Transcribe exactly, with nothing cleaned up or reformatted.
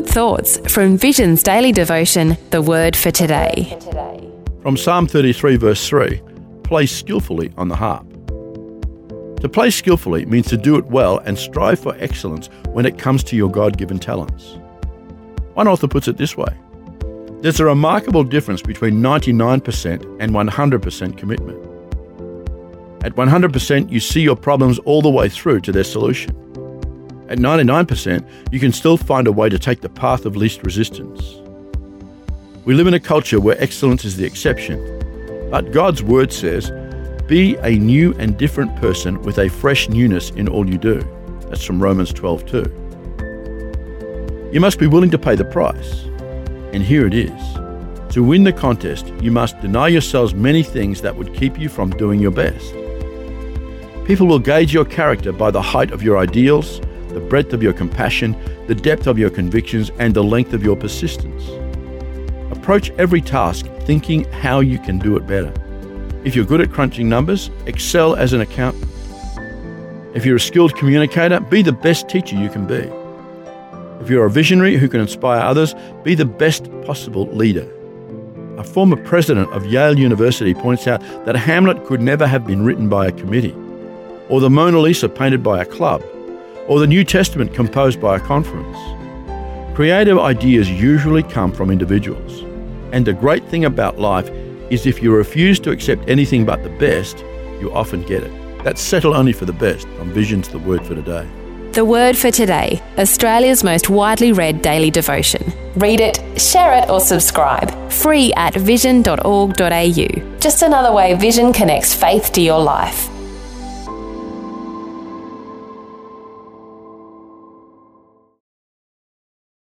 good thoughts from Vision's daily devotion, The Word for Today. From Psalm thirty-three, verse three, play skillfully on the harp. To play skillfully means to do it well and strive for excellence when it comes to your God-given talents. One author puts it this way: there's a remarkable difference between ninety-nine percent and one hundred percent commitment. At one hundred percent, you see your problems all the way through to their solution. At ninety-nine percent, you can still find a way to take the path of least resistance. We live in a culture where excellence is the exception, but God's word says, be a new and different person with a fresh newness in all you do. That's from Romans twelve two. You must be willing to pay the price. And here it is. To win the contest, you must deny yourselves many things that would keep you from doing your best. People will gauge your character by the height of your ideals, the breadth of your compassion, the depth of your convictions, and the length of your persistence. Approach every task thinking how you can do it better. If you're good at crunching numbers, excel as an accountant. If you're a skilled communicator, be the best teacher you can be. If you're a visionary who can inspire others, be the best possible leader. A former president of Yale University points out that Hamlet could never have been written by a committee, or the Mona Lisa painted by a club, or the New Testament composed by a conference. Creative ideas usually come from individuals. And the great thing about life is if you refuse to accept anything but the best, you often get it. That's settle only for the best from Vision's The Word for Today. The Word for Today, Australia's most widely read daily devotion. Read it, share it or subscribe. Free at vision dot org dot a u. Just another way Vision connects faith to your life.